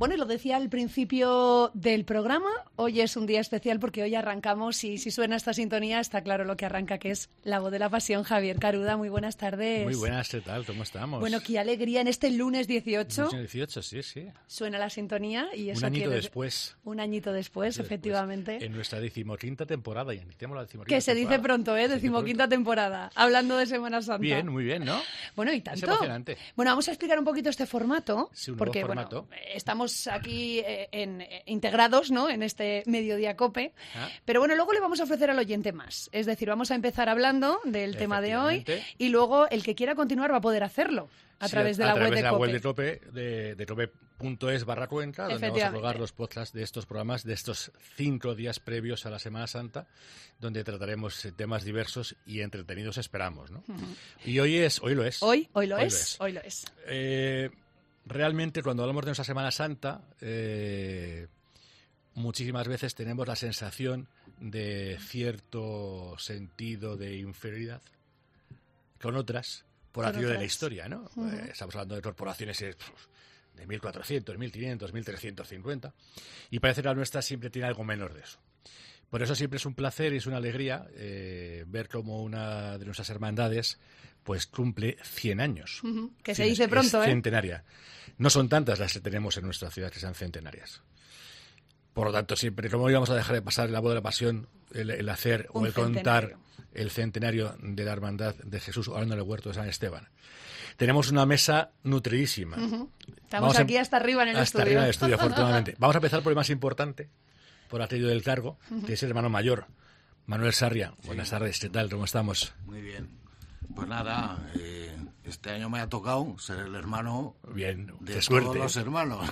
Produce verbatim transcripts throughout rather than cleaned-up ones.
Bueno, y lo decía al principio del programa, hoy es un día especial porque hoy arrancamos y si suena esta sintonía está claro lo que arranca, que es La Voz de la Pasión. Javier Caruda, muy buenas tardes. Muy buenas, ¿qué tal? ¿Cómo estamos? Bueno, qué alegría en este lunes dieciocho. Lunes dieciocho, sí, sí. Suena la sintonía y eso Un añito quiere... después. Un añito después, después, efectivamente. En nuestra decimoquinta temporada, ya iniciamos la decimoquinta Que se temporada. dice pronto, ¿eh? Decimoquinta temporada, hablando de Semana Santa. Bien, muy bien, ¿no? Bueno, y tanto. Es emocionante. Bueno, vamos a explicar un poquito este formato. Sí, un porque, nuevo formato. Bueno, estamos aquí eh, en, eh, integrados, ¿no? En este Mediodía Cope. Ah. Pero bueno, luego le vamos a ofrecer al oyente más. Es decir, vamos a empezar hablando del tema de hoy y luego el que quiera continuar va a poder hacerlo a Sí, través de a la través web de, de la Cope. web de Cope, de, de cope punto es barra Cuenca, donde vamos a colgar los podcasts de estos programas, de estos cinco días previos a la Semana Santa, donde trataremos temas diversos y entretenidos, esperamos, ¿no? Uh-huh. Y hoy es, hoy lo es. Hoy, hoy lo hoy es, lo es. Hoy lo es. Eh, realmente, cuando hablamos de nuestra Semana Santa, eh, muchísimas veces tenemos la sensación de cierto sentido de inferioridad con otras por aquello de la historia, ¿no? Uh-huh. Eh, estamos hablando de corporaciones eh, de mil cuatrocientos, mil quinientos, mil trescientos cincuenta y parece que la nuestra siempre tiene algo menos de eso. Por eso siempre es un placer y es una alegría eh, ver cómo una de nuestras hermandades pues cumple cien años. Uh-huh. Que se dice pronto, es ¿eh? Centenaria. No son tantas las que tenemos en nuestra ciudad que sean centenarias. Por lo tanto, siempre, ¿cómo íbamos a dejar de pasar la voz de la pasión, el, el hacer un o el centenario. contar el centenario de la Hermandad de Jesús orando en el huerto de San Esteban? Tenemos una mesa nutridísima. Uh-huh. Estamos Vamos aquí a, hasta arriba en el hasta estudio. Hasta arriba en el estudio, afortunadamente. Vamos a empezar por el más importante, por aquello del cargo, uh-huh. que es el hermano mayor, Manuel Sarria. Sí. Buenas tardes, ¿qué tal? ¿Cómo estamos? Muy bien. Pues nada, eh, este año me ha tocado ser el hermano bien, de de todos suerte. los hermanos.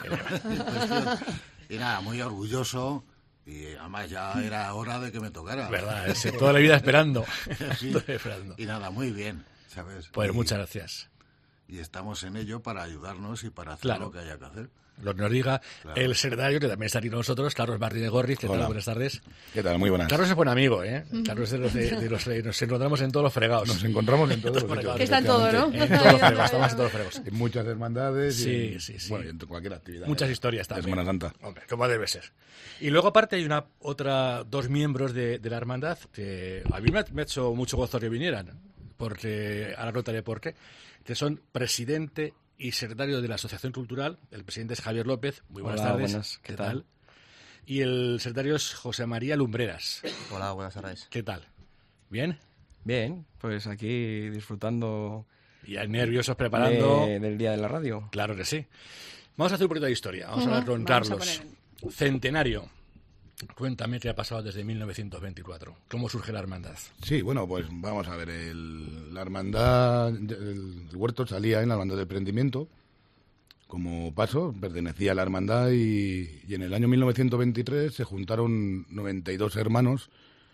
Y nada, muy orgulloso. Y además ya era hora de que me tocara. Verdad, es, toda la vida esperando. Sí. Toda esperando. Y nada, muy bien, ¿sabes? Pues y, muchas gracias. Y estamos en ello para ayudarnos y para hacer claro. lo que haya que hacer. Lo que nos diga claro. el secretario, que también está aquí con nosotros, Carlos Martínez Gorriz. ¿Qué tal? Buenas tardes. ¿Qué tal? Muy buenas. Carlos es buen amigo, ¿eh? Mm. Carlos es de los, de, de los de, nos encontramos en todos los fregados. Nos encontramos en todos los fregados. Que está en todo, ¿no? En todos los fregados, estamos en todos los fregados. En muchas hermandades sí, y en, sí, sí. Bueno, y en cualquier actividad. Muchas ¿eh? historias también. De Semana Santa. Hombre, como debe ser. Y luego aparte hay una otra dos miembros de, de la hermandad que a mí me ha, me ha hecho mucho gozo que vinieran, porque ahora contaré por qué, que son presidente y secretario de la Asociación Cultural. El presidente es Javier López. Muy buenas Hola, tardes. Buenas. ¿Qué, ¿Qué tal? tal? Y el secretario es José María Lumbreras. Hola, buenas tardes. ¿Qué tal? ¿Bien? Bien, pues aquí disfrutando... Y nerviosos preparando... De, del Día de la Radio. Claro que sí. Vamos a hacer un poquito de historia. Vamos uh-huh. a hablar con Vamos Carlos. Centenario. Cuéntame qué ha pasado desde mil novecientos veinticuatro. ¿Cómo surge la hermandad? Sí, bueno, pues vamos a ver. El, la hermandad, el, el huerto salía en la hermandad de emprendimiento. Como paso, pertenecía a la hermandad y, y en el año mil novecientos veintitrés se juntaron noventa y dos hermanos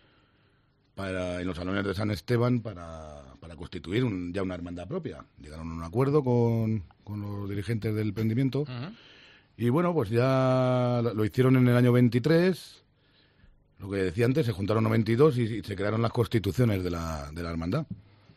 para, en los salones de San Esteban para, para constituir un, ya una hermandad propia. Llegaron a un acuerdo con, con los dirigentes del emprendimiento. Uh-huh. Y bueno, pues ya lo hicieron en el año veintitrés, lo que decía antes, se juntaron noventa y dos y, y se crearon las constituciones de la, de la hermandad.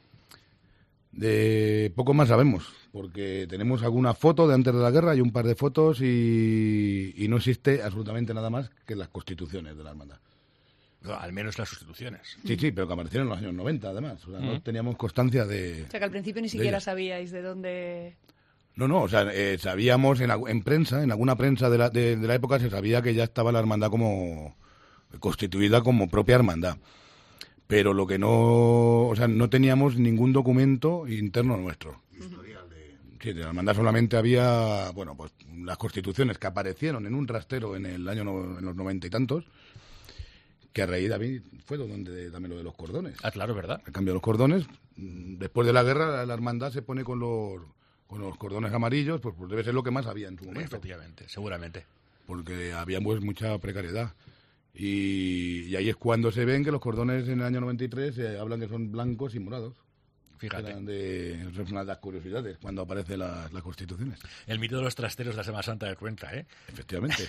De poco más sabemos, porque tenemos alguna foto de antes de la guerra y un par de fotos y, y no existe absolutamente nada más que las constituciones de la hermandad. No, al menos las sustituciones. Sí, sí, pero que aparecieron en los años noventa además. O sea, uh-huh. no teníamos constancia de... O sea, que al principio ni siquiera sabíais de dónde... No, no, o sea, eh, sabíamos en, en prensa, en alguna prensa de la, de, de la época se sabía que ya estaba la hermandad como constituida como propia hermandad. Pero lo que no, o sea, no teníamos ningún documento interno nuestro. Historial de... Sí, de la hermandad solamente había, bueno, pues las constituciones que aparecieron en un rastero en el año, no, en los noventa y tantos, que a raíz de ahí fue donde también lo de los cordones. Ah, claro, ¿verdad? El cambio de los cordones, después de la guerra la hermandad se pone con los... con los cordones amarillos, pues, pues debe ser lo que más había en su momento. Efectivamente, seguramente. Porque había pues mucha precariedad. Y, y ahí es cuando se ven que los cordones en el año noventa y tres se eh, hablan que son blancos y morados. Fíjate. Eran de, es una de las curiosidades cuando aparecen las, las constituciones. El mito de los trasteros de la Semana Santa de Cuenca, ¿eh? Efectivamente.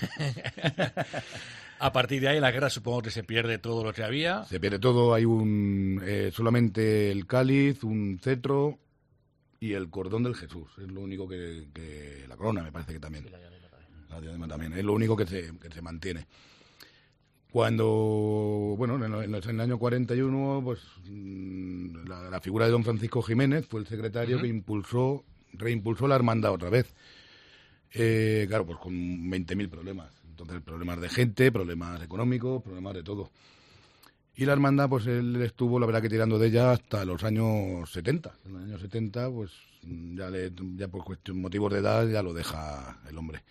A partir de ahí, la guerra supongo que se pierde todo lo que había. Se pierde todo, hay un eh, solamente el cáliz, un cetro y el cordón del Jesús. Es lo único que... que la corona me parece que también. la diadema también. Es lo único que se, que se mantiene. Cuando, bueno, en el, en el año cuarenta y uno, pues la, la figura de don Francisco Jiménez fue el secretario uh-huh. que impulsó, reimpulsó la hermandad otra vez. Eh, claro, pues con veinte mil problemas. Entonces, problemas de gente, problemas económicos, problemas de todo. Y la hermandad, pues él estuvo, la verdad, que tirando de ella hasta los años setenta. En los años setenta, pues ya, le, ya por cuestión, motivos de edad, ya lo deja el hombre.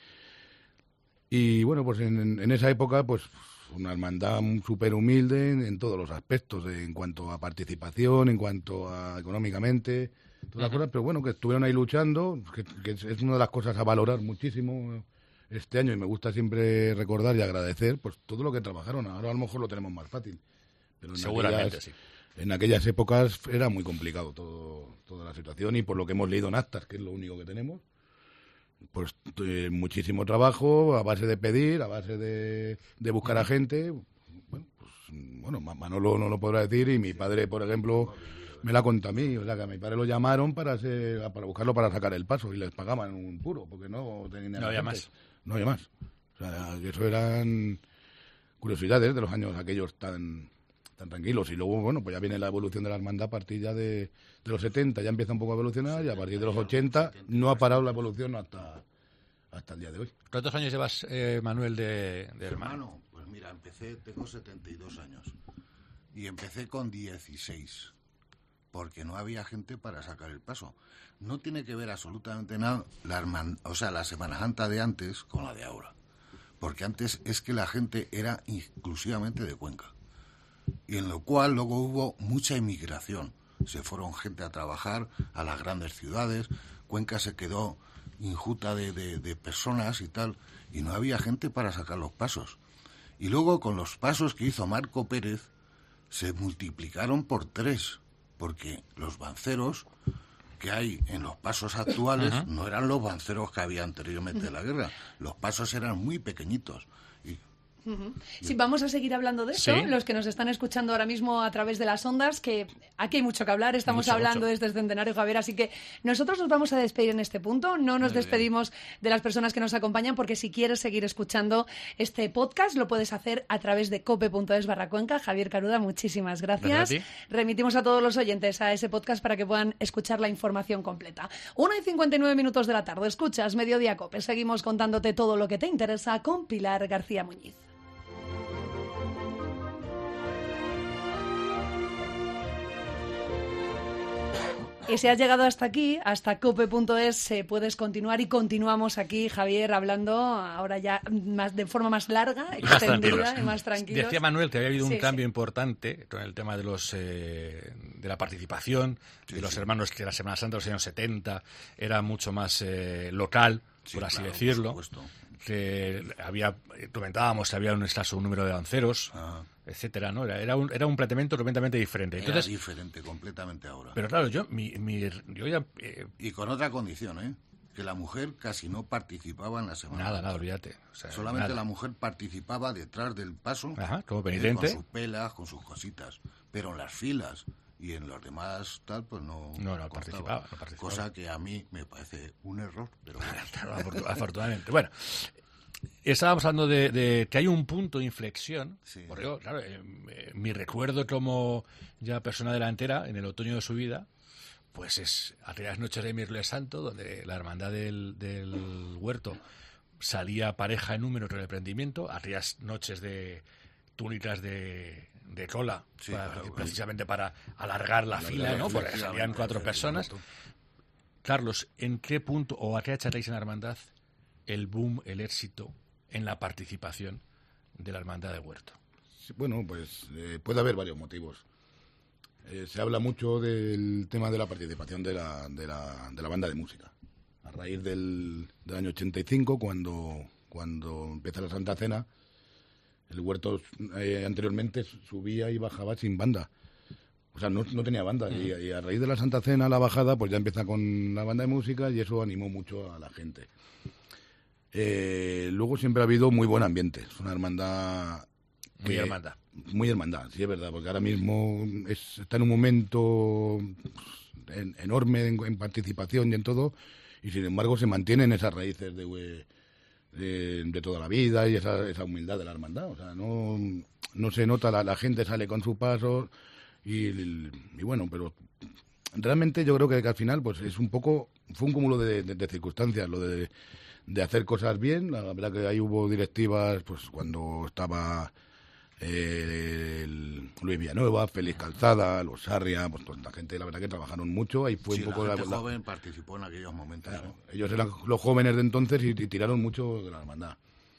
Y bueno, pues en, en esa época, pues una hermandad súper humilde en, en todos los aspectos, en cuanto a participación, en cuanto a económicamente, todas las cosas, pero bueno, que estuvieron ahí luchando, que, que es una de las cosas a valorar muchísimo este año, y me gusta siempre recordar y agradecer pues todo lo que trabajaron. Ahora a lo mejor lo tenemos más fácil, pero en seguramente aquellas, sí. En aquellas épocas era muy complicado todo, toda la situación, y por lo que hemos leído en actas, que es lo único que tenemos, pues eh, muchísimo trabajo a base de pedir, a base de, de buscar a gente. Bueno, pues, bueno, Manolo no lo podrá decir, y mi padre, por ejemplo, me la contó a mí. O sea, que a mi padre lo llamaron para ser, para buscarlo para sacar el paso, y les pagaban un puro, porque no tenían... No había más. No había más. O sea, que eso eran curiosidades de los años aquellos tan... tan tranquilos. Y luego, bueno, pues ya viene la evolución de la hermandad a partir ya de, de los setenta, ya empieza un poco a evolucionar, y a partir de los ochenta no ha parado la evolución hasta, hasta el día de hoy. ¿Cuántos años llevas, eh, Manuel, de, de hermano? Hermano, pues mira, empecé, tengo setenta y dos años, y empecé con dieciséis, porque no había gente para sacar el paso. No tiene que ver absolutamente nada la hermand- o sea, la Semana Santa de antes con la de ahora, porque antes es que la gente era exclusivamente de Cuenca, y en lo cual luego hubo mucha inmigración. Se fueron gente a trabajar a las grandes ciudades, Cuenca se quedó injuta de, de, de personas y tal, y no había gente para sacar los pasos. Y luego con los pasos que hizo Marco Pérez se multiplicaron por tres, porque los banceros que hay en los pasos actuales uh-huh. no eran los banceros que había anteriormente de la guerra. Los pasos eran muy pequeñitos. Y Uh-huh. Sí, vamos a seguir hablando de eso, ¿sí? Los que nos están escuchando ahora mismo a través de las ondas, que aquí hay mucho que hablar, estamos mucho, hablando mucho. Desde el Centenario, Javier, así que nosotros nos vamos a despedir en este punto, no nos Muy despedimos bien. De las personas que nos acompañan, porque si quieres seguir escuchando este podcast, lo puedes hacer a través de cope.es barra Cuenca. Javier Caruda, muchísimas gracias. gracias a Remitimos a todos los oyentes a ese podcast para que puedan escuchar la información completa. una y cincuenta y nueve minutos de la tarde, escuchas Mediodía Cope, seguimos contándote todo lo que te interesa con Pilar García Muñiz. Y si has llegado hasta aquí, hasta cope.es, eh, puedes continuar, y continuamos aquí, Javier, hablando ahora ya más de forma más larga, extendida y más tranquila. Decía Manuel que había habido sí, un cambio sí. importante con el tema de los eh, de la participación, sí, de los sí. hermanos, que la Semana Santa de los años setenta era mucho más eh, local, sí, por así claro, decirlo. Por que había, comentábamos que había un escaso número de danceros, ah. etcétera, ¿no? Era, era, un, era un planteamiento completamente diferente. Entonces, era diferente completamente ahora. Pero claro, yo, mi, mi, yo ya... Eh, y con otra condición, ¿eh? Que la mujer casi no participaba en la Semana Nada, nada, olvídate. O sea, solamente nada. La mujer participaba detrás del paso. Ajá, como penitente. Eh, con sus pelas, con sus cositas. Pero en las filas y en los demás tal, pues no... No, no participaba, no participaba. Cosa que a mí me parece un error, pero bueno. Afortunadamente. Bueno, estábamos hablando de, de que hay un punto de inflexión. Sí. Porque yo, claro, eh, mi recuerdo como ya persona delantera en el otoño de su vida, pues es aquellas noches de Miércoles Santo, donde la hermandad del, del huerto salía pareja en número con el prendimiento, aquellas noches de túnicas de, de cola, sí, para, claro, precisamente para alargar la, la fila, ¿no? Porque salían cuatro personas. Carlos, ¿en qué punto o a qué achatáis en la hermandad el boom, el éxito en la participación de la hermandad de huerto? Sí, bueno, pues eh, puede haber varios motivos. Eh, se habla mucho del tema de la participación de la, de la, de la banda de música. A raíz del, del año ochenta y cinco, cuando, cuando empieza la Santa Cena, el huerto eh, anteriormente subía y bajaba sin banda. O sea, no, no tenía banda. Y, y a raíz de la Santa Cena, la bajada, pues ya empieza con la banda de música, y eso animó mucho a la gente. Eh, luego siempre ha habido muy buen ambiente. Es una hermandad... Muy que, hermandad. Muy hermandad, sí, es verdad, porque ahora mismo es, está en un momento en, enorme en, en participación y en todo, y sin embargo se mantienen esas raíces de, eh, de toda la vida y esa, esa humildad de la hermandad. O sea, no, no se nota, la, la gente sale con sus pasos y, y bueno, pero realmente yo creo que, que al final pues es un poco, fue un cúmulo de, de, de circunstancias, lo de, de hacer cosas bien. La verdad que ahí hubo directivas, pues cuando estaba eh, el Luis Villanueva, Félix Calzada, los Sarria, pues toda la gente, la verdad que trabajaron mucho. Ahí fue sí, un poco la gente la, joven participó en aquellos momentos. Claro, ¿no? ellos eran los jóvenes de entonces y, y tiraron mucho de la hermandad.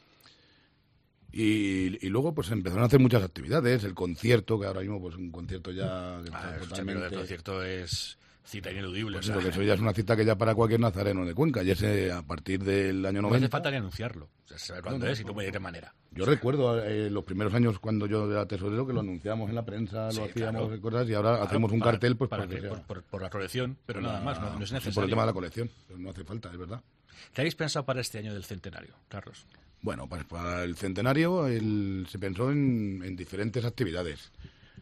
Y, y luego pues empezaron a hacer muchas actividades, el concierto, que ahora mismo pues un concierto ya... Que Ah, está el totalmente... concierto es cita ineludible. Pues o sea, eso, que eso ya es una cita que ya para cualquier nazareno de Cuenca, y ese a partir del año no noventa... hace falta ni anunciarlo. O sea, saber cuándo No, no, es y cómo y de qué manera. Yo recuerdo eh, los primeros años cuando yo era tesorero que lo anunciábamos en la prensa, Sí, lo hacíamos claro. cosas y ahora Claro, hacemos un para- cartel pues para para que que- sea- por, por- por la colección, pero nada más, no, no es Sí, necesario. por el tema de la colección, pero no hace falta, es verdad. ¿Qué habéis pensado para este año del centenario, Carlos? Bueno, pues para el centenario el- se pensó en, en diferentes actividades.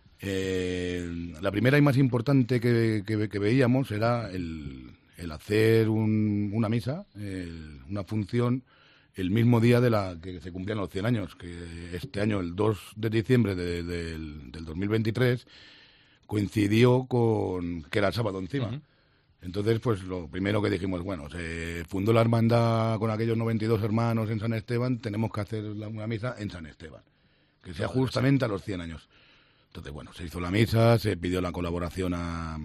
Eh, la primera y más importante que, que- que veíamos era el, el hacer un- una misa, el- una función, el mismo día de la que se cumplían los cien años, que este año, el dos de diciembre de- del, del dos mil veintitrés, coincidió con que era el sábado encima. Ujú. Entonces, pues lo primero que dijimos, bueno, se fundó la hermandad con aquellos noventa y dos hermanos en San Esteban, tenemos que hacer la- una misa en San Esteban, que sea justamente a los cien años. Entonces, bueno, se hizo la misa, se pidió la colaboración a...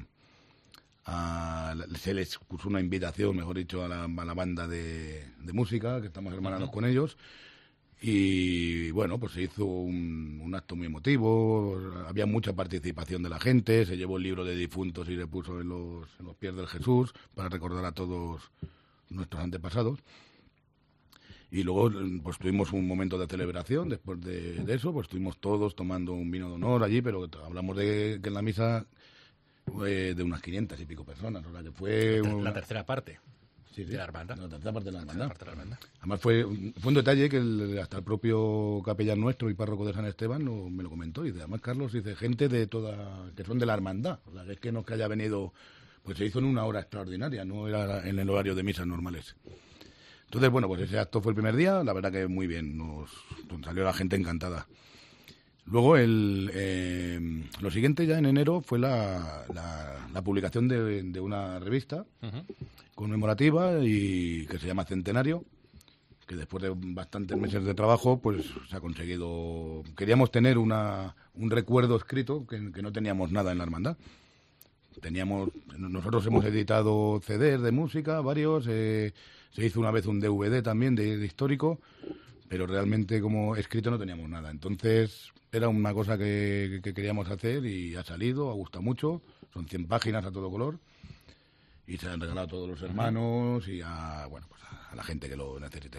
a- se les puso una invitación, mejor dicho, a la, a la banda de, de música, que estamos hermanados con ellos. Y bueno, pues se hizo un, un acto muy emotivo, había mucha participación de la gente, se llevó el libro de difuntos y le puso en los, en los pies del Jesús para recordar a todos nuestros antepasados. Y luego pues tuvimos un momento de celebración después de, de eso, pues estuvimos todos tomando un vino de honor allí, pero hablamos de que en la misa fue de unas quinientas y pico personas, o sea que fue... La, una- tercera parte Sí, sí, de la hermandad. La tercera parte de la La hermandad. parte de la hermandad. Además fue, fue un detalle que el- hasta el propio capellán nuestro y párroco de San Esteban lo- me lo comentó. Y dice, además Carlos dice, gente de toda, que son de la hermandad. O sea, que es que no es que haya venido, pues se hizo en una hora extraordinaria, no era en el horario de misas normales. Entonces, bueno, pues ese acto fue el primer día, la verdad que muy bien, nos, nos salió la gente encantada. Luego, el, eh, lo siguiente ya en enero fue la, la, la publicación de, de una revista Ujú. conmemorativa y que se llama Centenario, que después de bastantes meses de trabajo pues se ha conseguido. Queríamos tener una, un recuerdo escrito que, que no teníamos nada en la hermandad. Teníamos, nosotros hemos editado C Ds de música, varios, eh, se hizo una vez un D V D también de, de histórico, pero realmente como escrito no teníamos nada. Entonces era una cosa que, que queríamos hacer y ha salido, ha gustado mucho, son cien páginas a todo color. Y se han regalado a todos los hermanos y a, bueno, pues a la gente que lo necesite.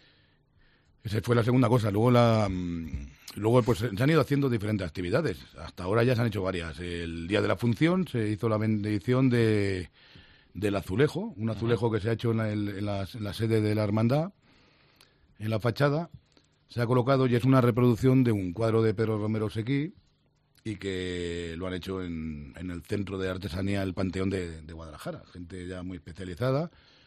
Esa fue la segunda cosa. Luego, la, mm, luego pues, se han ido haciendo diferentes actividades. Hasta ahora ya se han hecho varias. El día de la función se hizo la bendición de, del azulejo, un azulejo que se ha hecho en la, en la- en la sede de la hermandad, en la fachada. Se ha colocado y es una reproducción de un cuadro de Pedro Romero Sequí, y que lo han hecho en, en el Centro de Artesanía El Panteón de, de Guadalajara, gente ya muy especializada.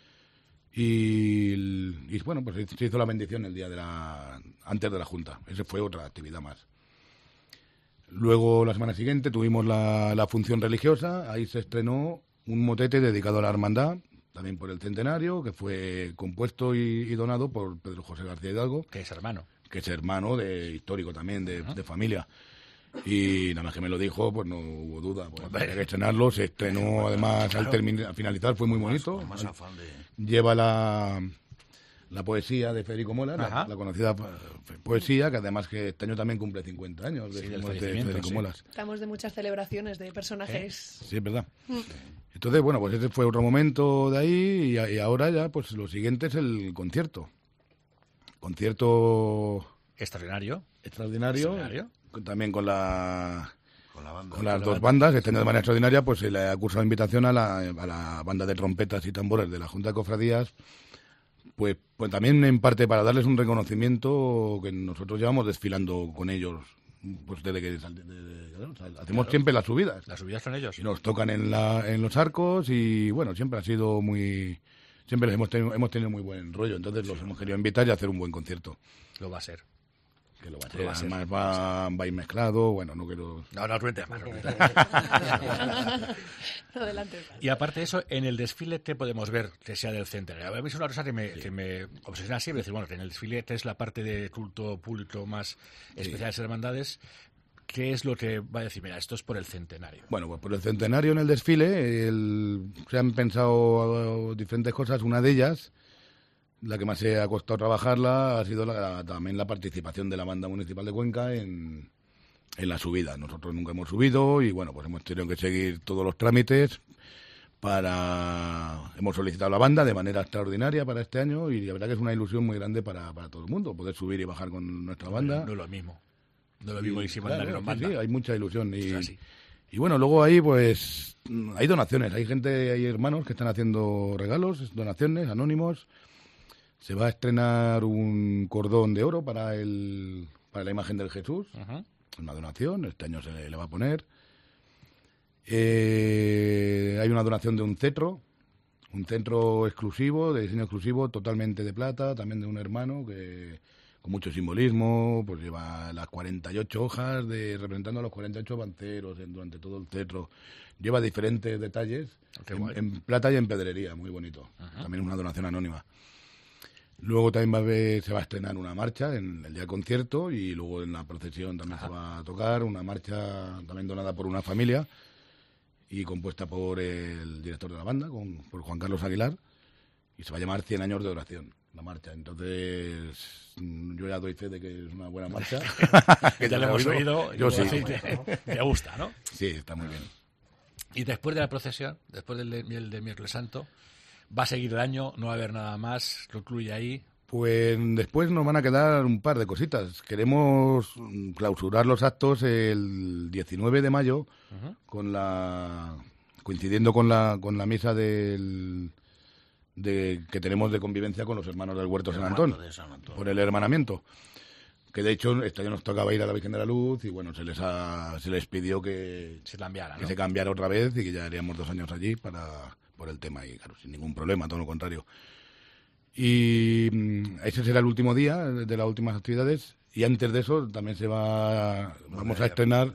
Y, y, bueno, pues se hizo la bendición el día de la antes de la Junta. Esa fue otra actividad más. Luego, la semana siguiente, tuvimos la, la función religiosa. Ahí se estrenó un motete dedicado a la hermandad, también por el centenario, que fue compuesto y, y donado por Pedro José García Hidalgo, Que es hermano. que es hermano de histórico también, de, de familia. Y nada más que me lo dijo, pues no hubo duda. Pues, Hombre. había que estrenarlo, se estrenó además al, termi- al finalizar, fue muy bonito. Con más afán de... Lleva la, la poesía de Federico Mola, la, Ajá. la conocida eh, poesía, que además que este año también cumple cincuenta años de, Sí, del de fallecimiento, Federico sí. Molas. Estamos de muchas celebraciones de personajes. Sí, es verdad. Entonces, bueno, pues ese fue otro momento de ahí y, a- y ahora ya, pues lo siguiente es el concierto. Concierto Extraordinario. extraordinario, Extraordinario. con- también con la Con la banda. con las Con la dos bandas. Este año de manera extraordinaria, pues se le ha cursado invitación a la, a la banda de trompetas y tambores de la Junta de Cofradías, pues, pues también en parte para darles un reconocimiento que nosotros llevamos desfilando con ellos, pues desde que sal- de- de- claro, sal- hacemos siempre las subidas. Las subidas son ellos. Y nos tocan en, la, en los arcos y bueno, siempre ha sido muy siempre hemos tenido, hemos tenido muy buen rollo, entonces los hemos querido invitar y hacer un buen concierto. Lo va a ser. Que lo va a Lo va a ser. ser. Además va, va a ir mezclado, bueno, no quiero... No, no, cuentes más. Adelante. Y aparte de eso, en el desfile, ¿qué podemos ver que sea del centenario? A mí es una cosa que me, sí. que me obsesiona siempre. Decir, bueno, que en el desfile, que es la parte de culto público más especial de las hermandades, ¿qué es lo que va a decir? Mira, esto es por el centenario. Bueno, pues por el centenario en el desfile el, se han pensado diferentes cosas. Una de ellas, la que más se ha costado trabajarla, ha sido la, también la participación de la Banda Municipal de Cuenca en, en la subida. Nosotros nunca hemos subido y, bueno, pues hemos tenido que seguir todos los trámites para... Hemos solicitado la banda de manera extraordinaria para este año y la verdad que es una ilusión muy grande para, para todo el mundo, poder subir y bajar con nuestra banda. No, no es lo mismo. No es lo mismo y, si claro, claro, sí, banda. sí, hay mucha ilusión. Y, Es así. y bueno, luego ahí pues hay donaciones, hay gente, hay hermanos que están haciendo regalos, donaciones, anónimos. Se va a estrenar un cordón de oro para el para la imagen del Jesús, uh-huh. Una donación, este año se le, le va a poner. Eh, hay una donación de un cetro, un cetro exclusivo, de diseño exclusivo, totalmente de plata, también de un hermano que con mucho simbolismo, pues lleva las cuarenta y ocho hojas de representando a los cuarenta y ocho banceros en, durante todo el cetro. Lleva diferentes detalles en, en plata y en pedrería, muy bonito. Uh-huh. También una donación anónima. Luego también va a haber, se va a estrenar una marcha en el día del concierto y luego en la procesión también Ajá. se va a tocar una marcha también donada por una familia y compuesta por el director de la banda, con, por Juan Carlos Aguilar, y se va a llamar cien años de oración, la marcha. Entonces, yo ya doy fe de que es una buena marcha. Que ya lo hemos oído. Yo sí. Te, te gusta, ¿no? Sí, está muy bien. Y después de la procesión, después del, del, del miércoles santo, ¿va a seguir el año? ¿No va a haber nada más? ¿Concluye ahí? Pues después nos van a quedar un par de cositas. Queremos clausurar los actos el diecinueve de mayo, uh-huh. con la coincidiendo con la con la misa del de que tenemos de convivencia con los hermanos del Huerto San Antón, de San Antón, por el hermanamiento. Que de hecho este año nos tocaba ir a la Virgen de la Luz y bueno, se les ha, se les pidió que se cambiara, ¿no? que se cambiara otra vez y que ya haríamos dos años allí para por el tema y claro, sin ningún problema, todo lo contrario. Y ese será el último día de las últimas actividades y antes de eso también se va vamos a estrenar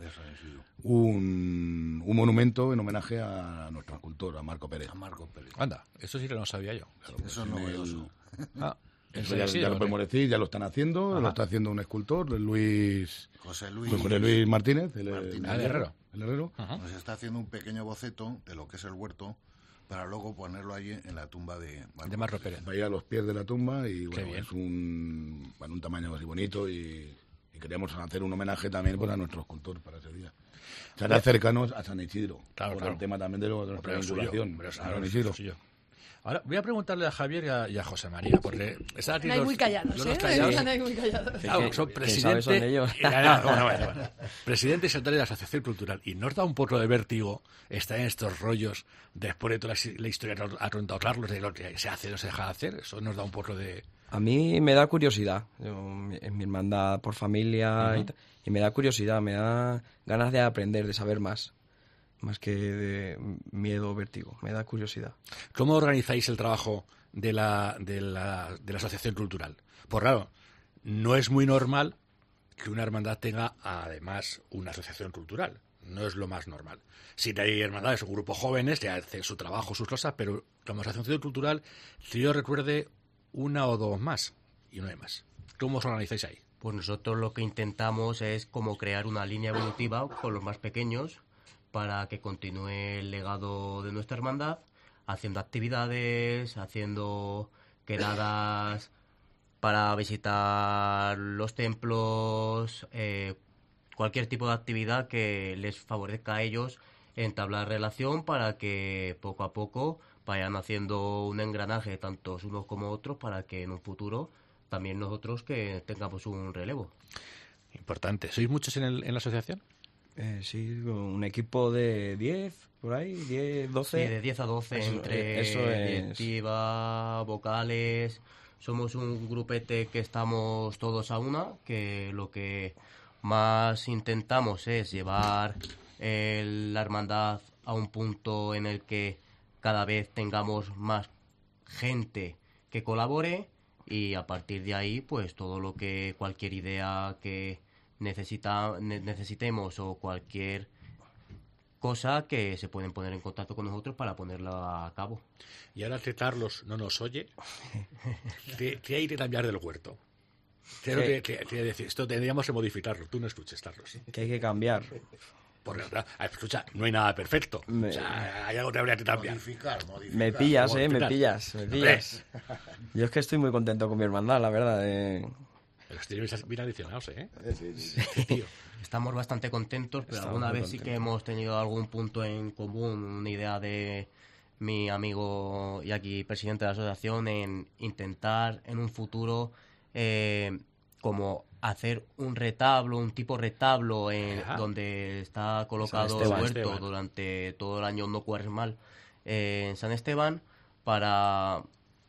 un, un monumento en homenaje a nuestro escultor, a Marco Pérez. A Marco Pérez. Anda, eso sí que no sabía yo. Claro, pues eso es novedoso. El... Ah, eso ya, ya lo podemos decir, ya lo están haciendo, Ajá. lo está haciendo un escultor, Luis José Luis, José Luis Martínez, el, Martínez. el, el herrero. El herrero. Nos está haciendo un pequeño boceto de lo que es el huerto para luego ponerlo allí en la tumba de Marco, de Marco Pérez. Va a ir a los pies de la tumba y bueno, es un, bueno, un tamaño así bonito y, y queríamos hacer un homenaje también pues, a nuestro escultor para ese día. Estará cercanos a San Isidro, claro, por claro. el tema también de, lo, de nuestra vinculación. Pero San Isidro. Ahora voy a preguntarle a Javier y a, y a José María, porque están aquí no hay los, muy callados, los ¿eh? callados. No hay muy callados. Claro, son presidente, son ellos? bueno, bueno, bueno. presidente y secretario de la Asociación Cultural. Y nos da un poco de vértigo estar en estos rollos después de toda la, la historia que ha contado Carlos, de lo que se hace o se deja de hacer. Eso nos da un poco de... A mí me da curiosidad. Yo, en mi hermandad por familia uh-huh. y, y me da curiosidad, me da ganas de aprender, de saber más. Más que de miedo o vértigo, me da curiosidad. ¿Cómo organizáis el trabajo de la, de la, de la asociación cultural? Pues claro, no es muy normal que una hermandad tenga además una asociación cultural. No es lo más normal. Sí que hay hermandades o grupos jóvenes que hacen su trabajo, sus cosas, pero como asociación cultural, si yo recuerde una o dos más, y no hay más. ¿Cómo os organizáis ahí? Pues nosotros lo que intentamos es como crear una línea evolutiva con los más pequeños, para que continúe el legado de nuestra hermandad, haciendo actividades, haciendo quedadas para visitar los templos, eh, cualquier tipo de actividad que les favorezca a ellos entablar relación para que poco a poco vayan haciendo un engranaje, tanto unos como otros, para que en un futuro también nosotros que tengamos un relevo. Importante. ¿Sois muchos en, el, en la asociación? Eh, sí, un equipo de diez, por ahí, diez, doce. Sí, de diez a doce, eso, entre eso es... directiva, vocales. Somos un grupete que estamos todos a una, que lo que más intentamos es llevar el, la hermandad a un punto en el que cada vez tengamos más gente que colabore y a partir de ahí, pues todo lo que, cualquier idea que necesita, ne- necesitemos o cualquier cosa que se pueden poner en contacto con nosotros para ponerla a cabo. Y ahora que Carlos no nos oye, ¿qué, qué hay que cambiar del huerto? Creo que, que, que decir, esto tendríamos que modificarlo. Tú no escuches, Carlos. Que hay que cambiar. Porque, escucha, no hay nada perfecto. Me... O sea, hay algo que habría que cambiar. Modificar, modificar. Me pillas, eh, me Modificar. pillas, me pillas. Yo es que estoy muy contento con mi hermandad, la verdad. Eh... Pero estoy bien adicionados, ¿eh? Sí, sí. Sí, tío. Estamos bastante contentos, pero Estamos alguna muy vez sí que contentos. hemos tenido algún punto en común, una idea de mi amigo y aquí presidente de la asociación en intentar en un futuro eh, como hacer un retablo, un tipo retablo en, Ajá. donde está colocado San el Esteban. huerto Esteban. durante todo el año no cuaresmal eh, en San Esteban para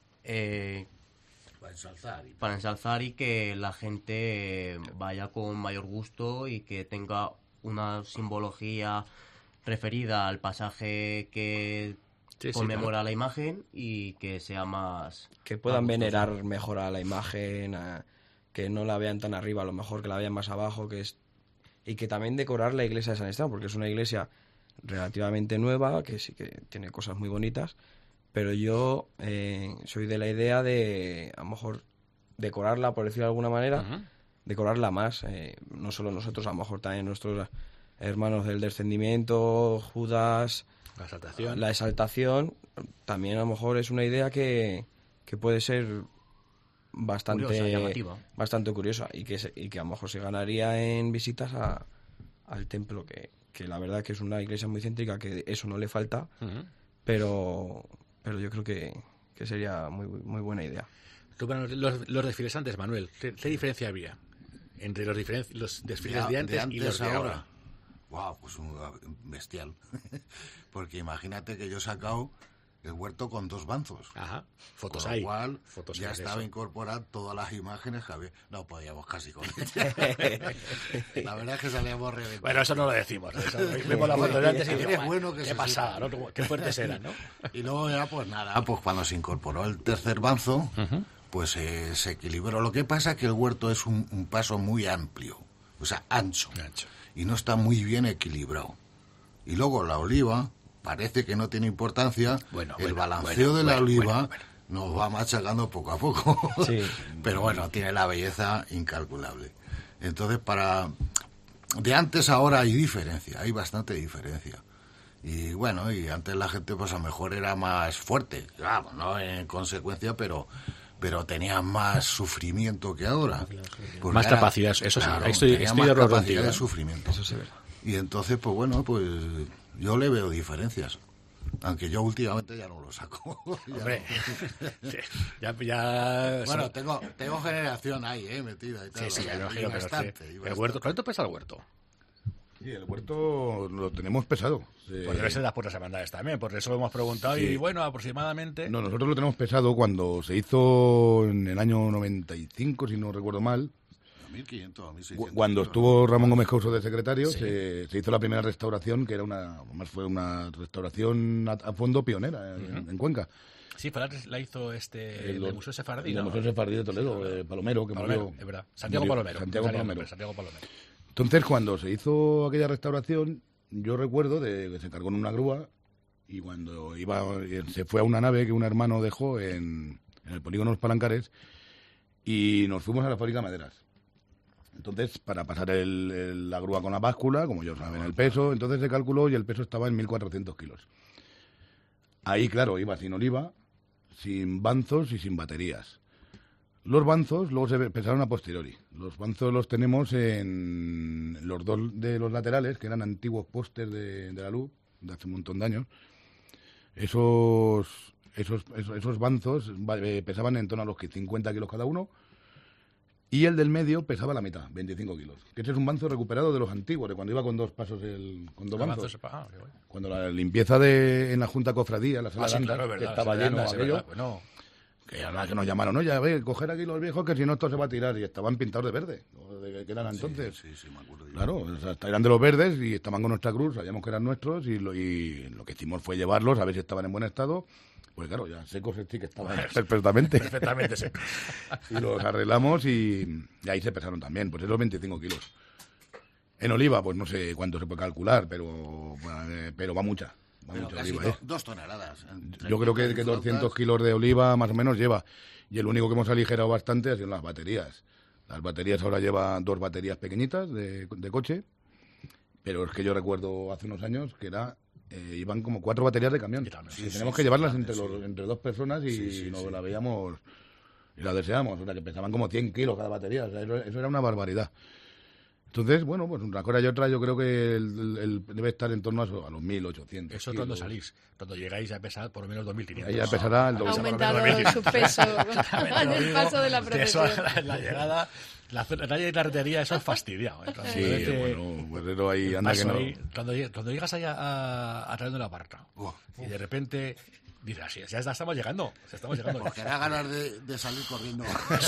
eh, Para ensalzar. Y... para ensalzar y que la gente eh, vaya con mayor gusto y que tenga una simbología referida al pasaje que Sí, sí, conmemora claro. la imagen y que sea más... Que puedan más gustoso. venerar mejor a la imagen, a- que no la vean tan arriba, a lo mejor que la vean más abajo, que es y que también decorar la iglesia de San Esteban, porque es una iglesia relativamente nueva, que sí que tiene cosas muy bonitas, pero yo eh, soy de la idea de, a lo mejor, decorarla, por decirlo de alguna manera, Ujú. decorarla más, eh, no solo nosotros, a lo mejor también nuestros hermanos del descendimiento, Judas, La exaltación. la exaltación, también a lo mejor es una idea que, que puede ser bastante Curiosa, llamativa. bastante curiosa y que se- y que a lo mejor se ganaría en visitas a, al templo, que, que la verdad que es una iglesia muy céntrica, que eso no le falta, Ujú. pero pero yo creo que, que sería muy muy buena idea. Tú, bueno, los, los desfiles antes, Manuel, ¿qué, qué diferencia había entre los, diferen- los desfiles de, antes, y los de ahora? Wow, pues un bestial. Porque imagínate que yo he sacado el huerto con dos banzos. Ajá, fotos Con hay. lo cual, Fotos ya hay de estaba eso. incorporadas todas las imágenes que había. No podíamos casi con La verdad es que salíamos reventados. Bueno, eso no lo decimos. Eso, vemos la foto de antes y Eres digo, bueno que qué se pasada, sepa. ¿no? Qué fuertes eran, ¿no? Y luego ya, pues nada, pues cuando se incorporó el tercer banzo, pues eh, se equilibró. Lo que pasa es que el huerto es un, un paso muy amplio, o sea, ancho, Ancho. y no está muy bien equilibrado. Y luego la oliva parece que no tiene importancia, Bueno, el bueno, balanceo bueno, de la bueno, oliva bueno, bueno. nos va machacando poco a poco. Sí. Pero bueno, tiene la belleza incalculable. Entonces, para de antes a ahora hay diferencia, hay bastante diferencia. Y bueno, y antes la gente pues a lo mejor era más fuerte, claro, no en consecuencia, pero pero tenía más sufrimiento que ahora. Porque Más era- capacidad, eso sí, claro, estoy- tenía estoy más de acuerdo capacidad contigo, de ¿eh? sufrimiento. Eso sí es verdad. Y entonces, pues bueno, pues yo le veo diferencias. Aunque yo últimamente ya no lo saco. Ya Hombre, no. sí, ya... ya Bueno, tengo, tengo generación ahí, ¿eh? Metida y tal. sí, sí, o sea, me y imagino, pero bastante, sí. y El bastante. huerto, ¿cuánto pesa el huerto? Sí, el huerto lo tenemos pesado. Eh, Pues debe ser de las puertas hermandades también, porque eso lo hemos preguntado Sí. y bueno, aproximadamente... No, nosotros lo tenemos pesado cuando se hizo en el año noventa y cinco, si no recuerdo mal. mil quinientos, mil Cu- seiscientos. Cuando estuvo Ramón Gómez Couso de secretario, Sí. se, se hizo la primera restauración, que era una, más fue una restauración a, a fondo pionera en, en Cuenca. Sí, para la hizo este, el, los- Museo Sefardí, el ¿no? Museo Sefardí de Toledo, eh, Palomero, que Palomero, murió. es verdad. Santiago murió- Palomero. Santiago Santiago Palomero. Santiago Palomero. Entonces, cuando se hizo aquella restauración, yo recuerdo de que se cargó en una grúa y cuando iba se fue a una nave que un hermano dejó en, en el polígono Los Palancares y nos fuimos a la fábrica de maderas. Entonces, para pasar el- el- la grúa con la báscula, como ellos saben el peso, entonces se calculó y el peso estaba en mil cuatrocientos kilos. Ahí, claro, iba sin oliva, sin banzos y sin baterías. Los banzos luego se pesaron a posteriori. Los banzos los tenemos en los dos de los laterales, que eran antiguos pósters de, de la luz, de hace un montón de años. Esos, esos, esos, esos banzos va- eh, pesaban en torno a los cincuenta kilos cada uno. Y el del medio pesaba la mitad, veinticinco kilos. Que ese es un banzo recuperado de los antiguos, de cuando iba con dos pasos, el, con dos Avanzo banzos. sepa- ah, qué bueno. Cuando la limpieza de, en la Junta Cofradía, la sala Ah, sí, de andas, claro, es que verdad, estaba sí, lleno anda, sí, aquello, verdad, pues no. que además que nos llamaron, oye, a ver, coger aquí los viejos que si no esto se va a tirar. Y estaban pintados de verde, o de que eran entonces. Sí, sí, me acuerdo. yo. Claro, o sea, eran de los verdes y estaban con nuestra cruz, sabíamos que eran nuestros y lo, y lo que hicimos fue llevarlos a ver si estaban en buen estado, Pues claro, ya secos sí que estaban perfectamente. Perfectamente secos. Y los arreglamos y, y ahí se pesaron también, pues esos veinticinco kilos. En oliva, pues no sé cuánto se puede calcular, pero, eh, pero va mucha. Va Pero mucha casi oliva, do- ¿eh? dos toneladas. entre Yo creo que, pipas y que flautas. doscientos kilos de oliva más o menos lleva. Y el único que hemos aligerado bastante ha sido las baterías. Las baterías ahora llevan dos baterías pequeñitas de, de coche, pero es que yo recuerdo hace unos años que era eh, iban como cuatro baterías de camión. Y también, Y sí, tenemos sí, que llevarlas sí, entre, sí. los, entre dos personas y Sí, sí, nos sí. la veíamos y la deseamos. O sea, que pesaban como cien kilos cada batería. O sea, eso, eso era una barbaridad. Entonces, bueno, pues una cosa y otra yo creo que el, el- el debe estar en torno a, eso, a los mil ochocientos. Eso es cuando salís. Cuando llegáis a pesar por lo menos dos mil quinientos. Ahí ya pesará el Ha doble. aumentado su peso en el paso de la profesión. La, la llegada, la zona- la de carretería, eso es fastidiado. ¿eh? Cuando Sí, ves, eh, bueno, pues eso ahí anda paso que no. ahí, cuando, lleg- cuando llegas ahí a, a, a traer una barca Uf, y de repente dices, así, ya estamos llegando, ya estamos llegando. Pues que da ganas de, de salir corriendo.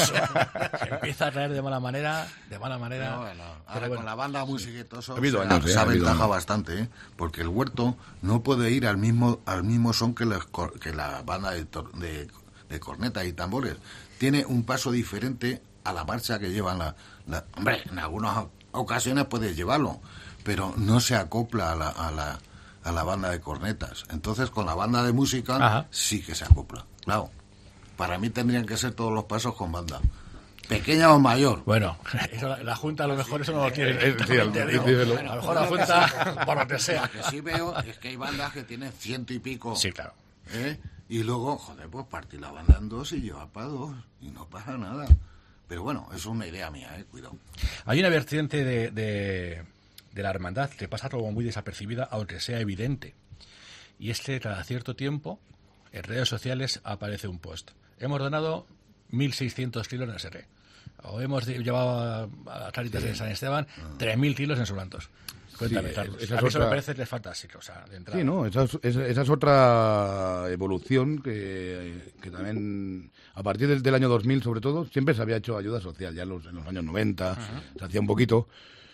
Se empieza a traer de mala manera, de mala manera. No, bueno, pero ahora bueno. con la banda musiquetoso Ha habido se, años, se eh, ha habido aventaja años. bastante, ¿eh? Porque el huerto no puede ir al mismo al mismo son que, las cor- que la banda de, tor- de, de cornetas y tambores. Tiene un paso diferente a la marcha que llevan la, la- hombre, en algunas ocasiones puedes llevarlo, pero no se acopla a la, a la a la banda de cornetas. Entonces con la banda de música Ajá. sí que se acopla. Claro. Para mí tendrían que ser todos los pasos con banda. Pequeña o mayor. Bueno, eso, la, la Junta a lo mejor eso no lo quiere. Eh, sí, al- Te digo. díselo. A lo mejor la Junta, por lo que sea. Lo que sí veo es que hay bandas que tienen ciento y pico. Sí, claro. ¿eh? Y luego, joder, pues partir la banda en dos y llevar para dos. Y no pasa nada. Pero bueno, eso es una idea mía, ¿eh? Cuidado. Hay una vertiente de, de, de la hermandad que pasa como muy desapercibida, aunque sea evidente. Y es que cada cierto tiempo en redes sociales aparece un post. Hemos donado mil seiscientos kilos en S R. O hemos de- llevado a, a Caritas de San Esteban tres mil kilos en Solantos. Cuéntame, Sí, Carlos. esa A mí es eso me otra- parece que es fantástico. O sea, de entrada. Sí, no, esa es, esa- esa es otra evolución que, que también, a partir del, del año dos mil sobre todo, siempre se había hecho ayuda social, ya en los, en los años noventa se hacía un poquito,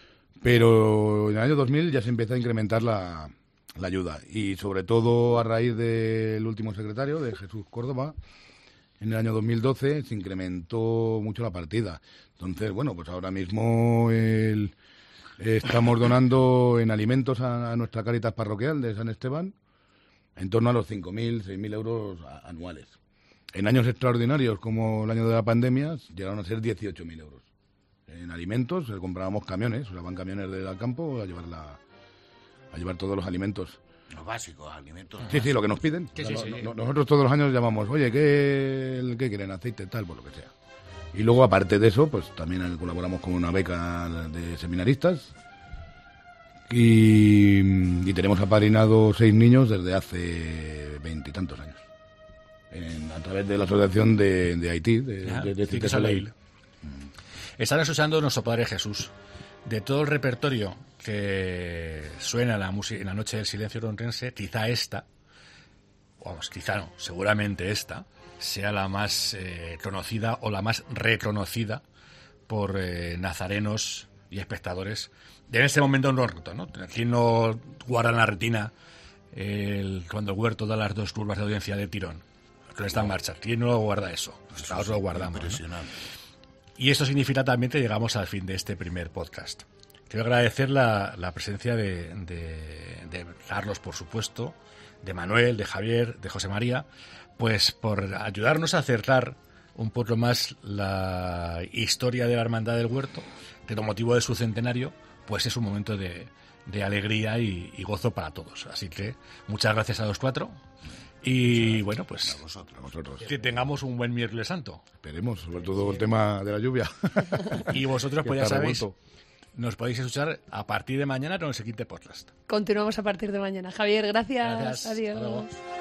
pero en el año dos mil ya se empezó a incrementar la, la ayuda, y sobre todo a raíz del último secretario, de Jesús Córdoba, en el año dos mil doce se incrementó mucho la partida. Entonces, bueno, pues ahora mismo el... Estamos donando en alimentos a, a nuestra Cáritas parroquial de San Esteban en torno a los cinco mil, seis mil euros a- anuales. En años extraordinarios, como el año de la pandemia, llegaron a ser dieciocho mil euros. En alimentos, eh, comprábamos camiones, o sea, van camiones del campo a llevar, la, a llevar todos los alimentos. Los básicos, alimentos. Sí, sí, lo que nos piden. Sí, O sea, sí, no- sí. no- nosotros todos los años llamamos, oye, ¿qué, ¿qué quieren? Aceite, tal, por lo que sea. Y luego, aparte de eso, pues también colaboramos con una beca de seminaristas. Y, y tenemos apadrinados seis niños desde hace veintitantos años. En- a través de la asociación de, de Haití, de, Ajá, de, de Cique Cique Soleil. Soleil. Están escuchando nuestro Padre Jesús. De todo el repertorio que suena en la, música, en la Noche del Silencio Ronrense, quizá esta, vamos, quizá no, seguramente esta, sea la más eh, conocida o la más reconocida por eh, nazarenos y espectadores de en este momento en Roto, ¿no? ¿Quién no guarda en la retina el, cuando el Huerto da las dos curvas de audiencia de tirón? Que está en marcha. ¿Quién no lo guarda eso? Nosotros lo guardamos, ¿no? Impresionante. Y eso significa también que llegamos al fin de este primer podcast. Quiero agradecer la, la presencia de, de, de Carlos, por supuesto, de Manuel, de Javier, de José María, pues por ayudarnos a acercar un poco más la historia de la Hermandad del Huerto, que con motivo de su centenario, pues es un momento de, de alegría y, y gozo para todos. Así que muchas gracias a los cuatro. Y bueno, pues A vosotros. Nosotros. que tengamos un buen miércoles santo. Esperemos, sobre todo el tema de la lluvia. Y vosotros, Que pues ya está sabéis, revuelto. nos podéis escuchar a partir de mañana con el siguiente podcast. Continuamos a partir de mañana. Javier, gracias. Gracias. Hasta Adiós. luego.